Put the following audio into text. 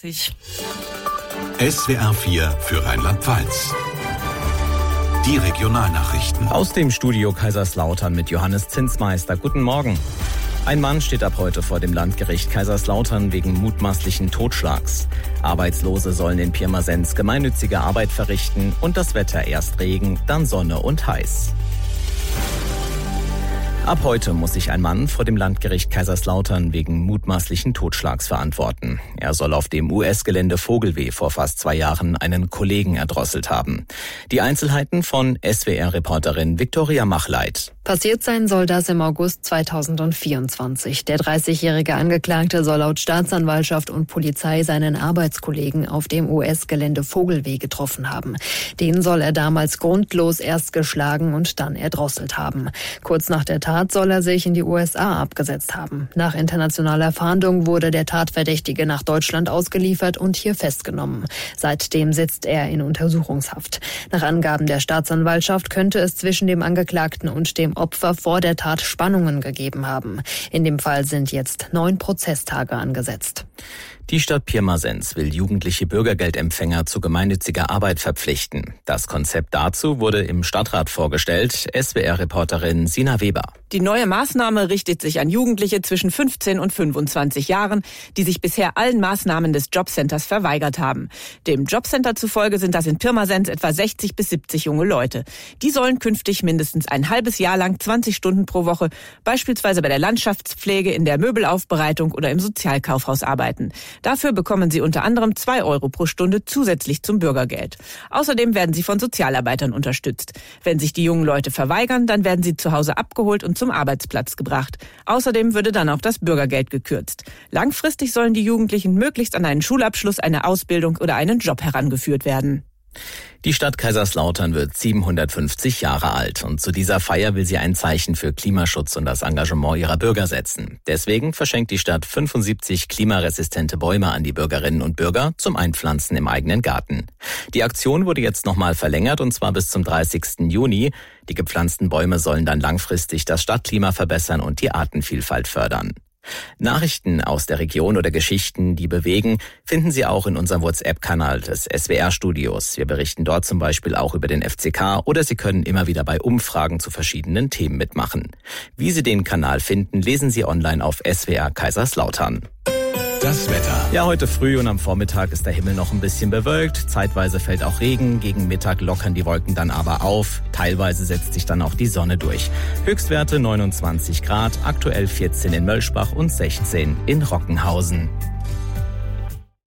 SWR 4 für Rheinland-Pfalz. Die Regionalnachrichten. Aus dem Studio Kaiserslautern mit Johannes Zinsmeister. Guten Morgen. Ein Mann steht ab heute vor dem Landgericht Kaiserslautern wegen mutmaßlichen Totschlags. Arbeitslose sollen in Pirmasens gemeinnützige Arbeit verrichten und das Wetter erst Regen, dann Sonne und heiß. Ab heute muss sich ein Mann vor dem Landgericht Kaiserslautern wegen mutmaßlichen Totschlags verantworten. Er soll auf dem US-Gelände Vogelweh vor fast 2 Jahren einen Kollegen erdrosselt haben. Die Einzelheiten von SWR-Reporterin Viktoria Machleit. Passiert sein soll das im August 2024. Der 30-jährige Angeklagte soll laut Staatsanwaltschaft und Polizei seinen Arbeitskollegen auf dem US-Gelände Vogelweh getroffen haben. Den soll er damals grundlos erst geschlagen und dann erdrosselt haben. Kurz nach der Tat soll er sich in die USA abgesetzt haben. Nach internationaler Fahndung wurde der Tatverdächtige nach Deutschland ausgeliefert und hier festgenommen. Seitdem sitzt er in Untersuchungshaft. Nach Angaben der Staatsanwaltschaft könnte es zwischen dem Angeklagten und dem Opfer vor der Tat Spannungen gegeben haben. In dem Fall sind jetzt 9 Prozesstage angesetzt. Die Stadt Pirmasens will jugendliche Bürgergeldempfänger zu gemeinnütziger Arbeit verpflichten. Das Konzept dazu wurde im Stadtrat vorgestellt. SWR-Reporterin Sina Weber. Die neue Maßnahme richtet sich an Jugendliche zwischen 15 und 25 Jahren, die sich bisher allen Maßnahmen des Jobcenters verweigert haben. Dem Jobcenter zufolge sind das in Pirmasens etwa 60 bis 70 junge Leute. Die sollen künftig mindestens ein halbes Jahr lang 20 Stunden pro Woche, beispielsweise bei der Landschaftspflege, in der Möbelaufbereitung oder im Sozialkaufhaus arbeiten. Dafür bekommen sie unter anderem 2 Euro pro Stunde zusätzlich zum Bürgergeld. Außerdem werden sie von Sozialarbeitern unterstützt. Wenn sich die jungen Leute verweigern, dann werden sie zu Hause abgeholt und zum Arbeitsplatz gebracht. Außerdem würde dann auch das Bürgergeld gekürzt. Langfristig sollen die Jugendlichen möglichst an einen Schulabschluss, eine Ausbildung oder einen Job herangeführt werden. Die Stadt Kaiserslautern wird 750 Jahre alt und zu dieser Feier will sie ein Zeichen für Klimaschutz und das Engagement ihrer Bürger setzen. Deswegen verschenkt die Stadt 75 klimaresistente Bäume an die Bürgerinnen und Bürger zum Einpflanzen im eigenen Garten. Die Aktion wurde jetzt nochmal verlängert und zwar bis zum 30. Juni. Die gepflanzten Bäume sollen dann langfristig das Stadtklima verbessern und die Artenvielfalt fördern. Nachrichten aus der Region oder Geschichten, die bewegen, finden Sie auch in unserem WhatsApp-Kanal des SWR-Studios. Wir berichten dort zum Beispiel auch über den FCK oder Sie können immer wieder bei Umfragen zu verschiedenen Themen mitmachen. Wie Sie den Kanal finden, lesen Sie online auf SWR Kaiserslautern. Das Wetter. Ja, heute früh und am Vormittag ist der Himmel noch ein bisschen bewölkt. Zeitweise fällt auch Regen. Gegen Mittag lockern die Wolken dann aber auf. Teilweise setzt sich dann auch die Sonne durch. Höchstwerte 29 Grad, aktuell 14 in Mölschbach und 16 in Rockenhausen.